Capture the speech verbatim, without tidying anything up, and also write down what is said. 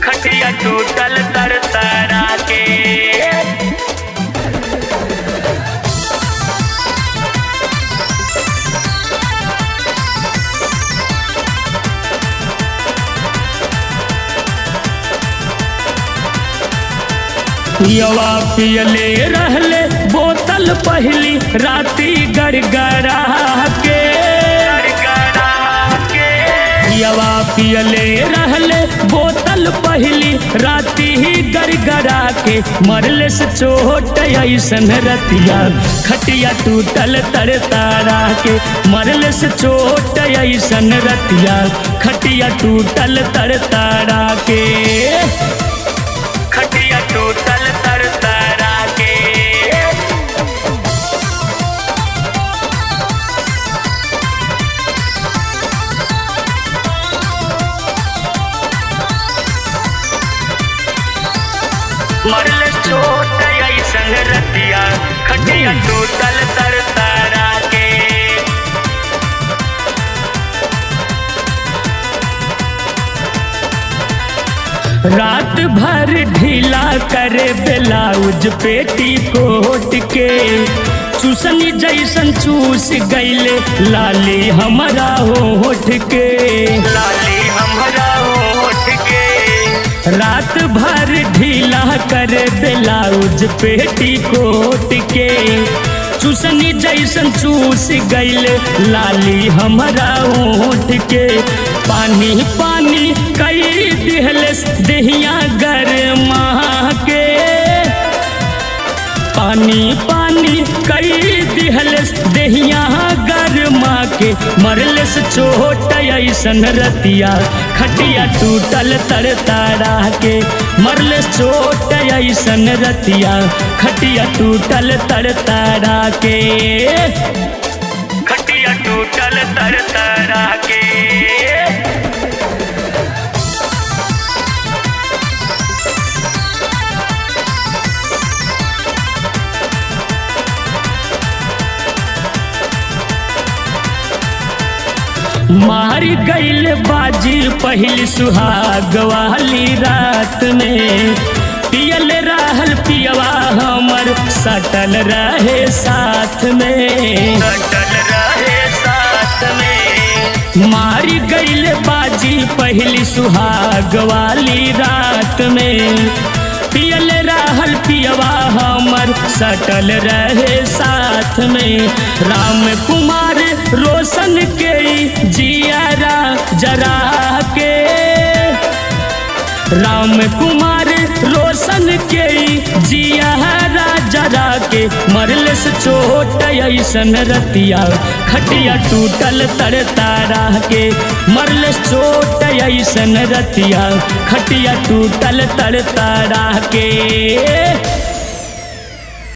खटिया टूटल तर तारा के। पियवा पियले रहले बोतल पहली राती गड़गड़ा के। पियवा पियले रहले बोतल पहली राती ही गड़गड़ा के। मरले से चोट ऐसन रतिया खटिया टूटल तर तारा के। मरले से चोट ऐसन रतिया खटिया टूटल तर तारा के। खटिया टूटल तर तारा के। मरले चोट ऐसन रतिया खटिया टूटल तर तारा के। रात भर ढीला करे ब्लाउज पेटी कोट के। चूसनी जैसन चूस गईले लाली हमारा होठ के। लाली हमारा होठ के। रात भर ढीला करे ब्लाउज पेटी कोट के। चूसनी जैसन चूस गईले लाली हमारा होठ के। पानी पानी कई दिहले देहिया गरमा के। पानी पानी कई दिहले देहिया गरमा के। मरले से चोट ऐसन रतिया खटिया टूटल तर तारा के। मरले से चोट ऐसन रतिया खटिया टूटल तर तारा के। खटिया टूटल तर तारा के। मार गईल बाजी पहली सुहाग वाली रात में। पियल रहल पियवा हमर सटल रहे साथ में। सटल रहे साथ में। मार गईल बाजी पहली सुहाग वाली रात में। पियल रहल पियवा हमर सटल रहे साथ में। राम कुमार रोशन के जियारा जरा के। राम कुमार रोशन के जियारा जरा के। मरले से चोट ऐसन रतिया खटिया टूटल तर तारा के। मरले से चोट ऐसन रतिया खटिया टूटल तर तारा के।